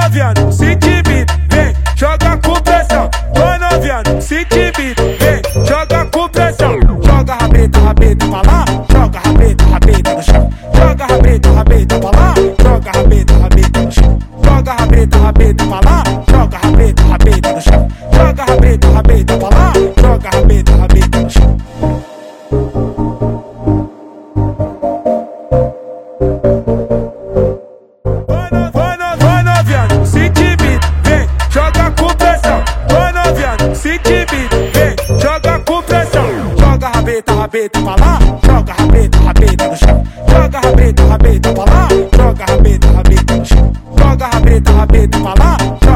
novinha, não se intimida, vem, joga com pressão. Ô novinha, não se intimida, vem, joga com pressão. Joga rabeta, rabeta pra lá, joga rabeta, rabeta no chão. Joga rabeta, rabeta pra lá, joga rabeta, rabeta no chão. Joga rabeta, rabeta pra lá, joga rabeta, rabeta no chão. Joga rabeta, rabeta pra lá, joga rabeta, rabeta no chão. Ô novinha, não se intimida, vem, joga com pressão. Ô novinha, não se intimida, vem, joga com pressão. Joga rabeta, rabeta pra lá, joga rabeta, rabeta no chão. Joga rabeta, rabeta pra lá, joga rabeta, rabeta no chão. Joga rabeta, rabeta pra lá.